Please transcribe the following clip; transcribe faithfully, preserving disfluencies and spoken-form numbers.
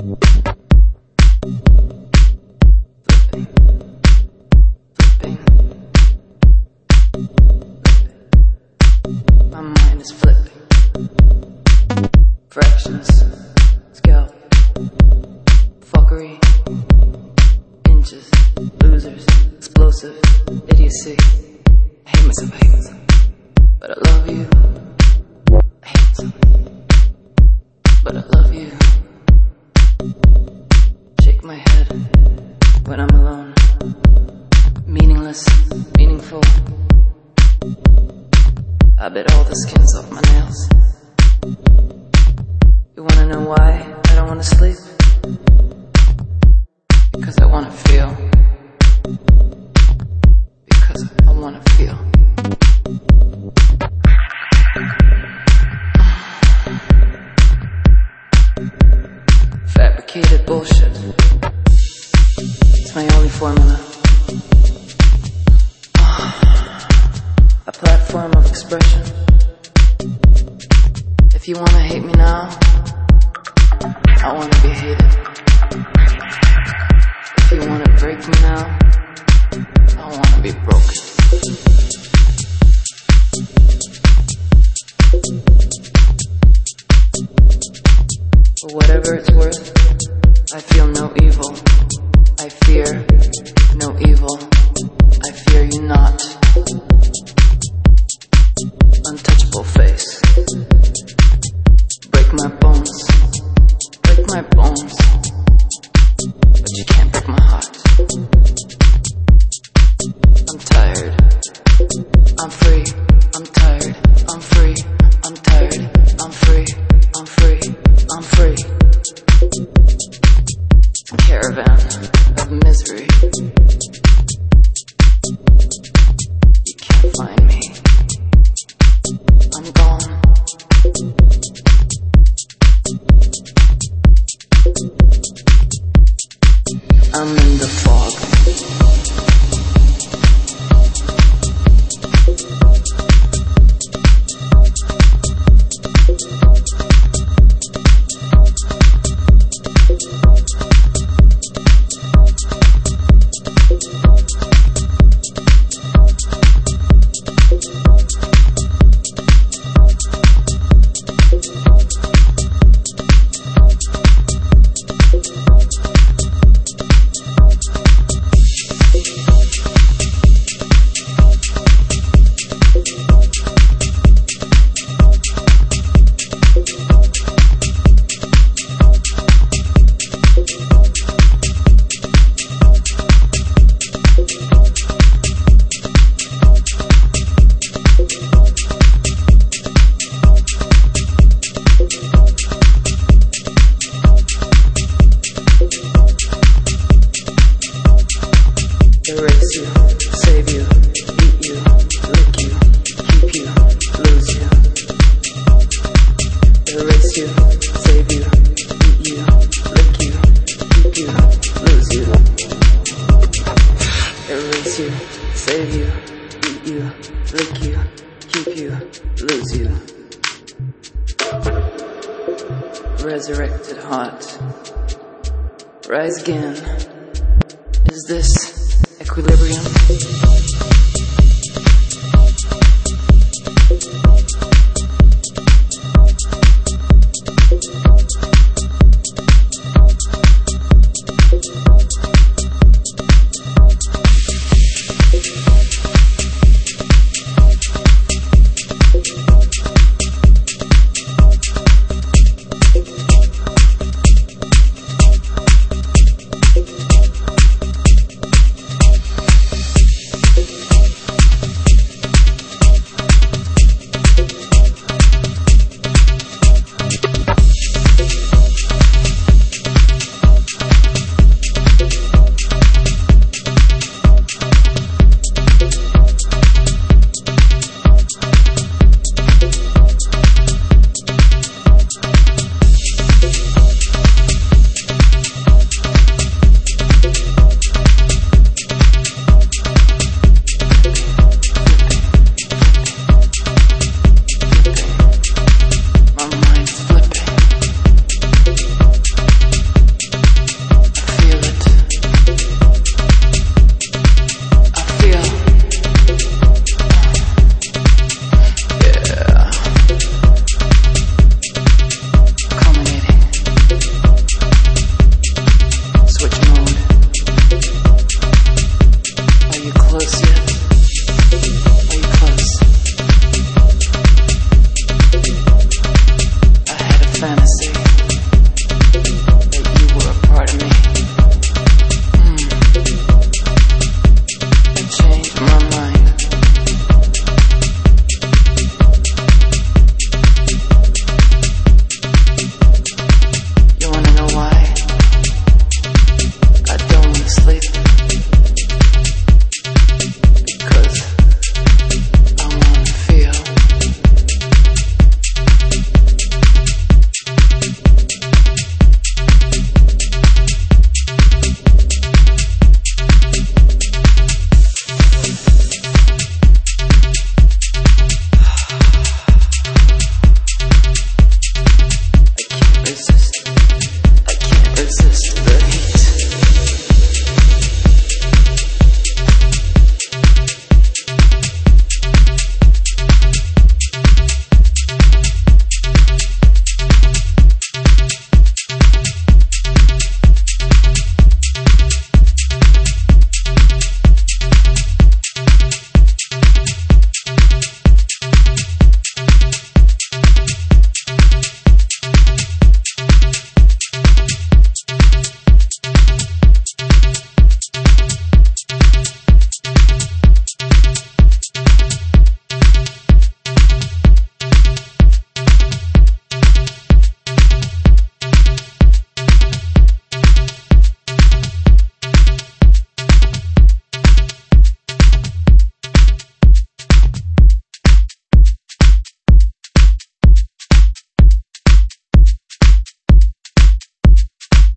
My mind is flipping. Fractions, scalp, fuckery, inches, losers, explosive, idiocy. I hate myself, I hate myself. But I love you. I hate myself. But I love you. Shake my head when I'm alone. Meaningless, meaningful. I bit all the skins off my nails. You wanna know why I don't wanna sleep? Because I wanna feel. Because I wanna feel. Fabricated bullshit. It's my only formula. A platform of expression. If you wanna hate me now, I wanna be hated. If you wanna break me now, I wanna be broken. For whatever it's worth, I feel no evil. I fear no evil. I fear you not. Untouchable face. Break my bones. Break my bones. But you can't break my heart. I'm tired. I'm free. I'm tired. I'm free. I'm tired. I'm free. I'm free. I'm free. Caravan of misery. You can't find me. I'm gone. I'm in the fog. Erase you, save you, eat you, lick you, keep you, lose you. Erase you, save you, eat you, lick you, keep you, lose you. Erase you, save you, eat you, lick you, keep you, lose you. Resurrected heart, rise again. Is this equilibrium?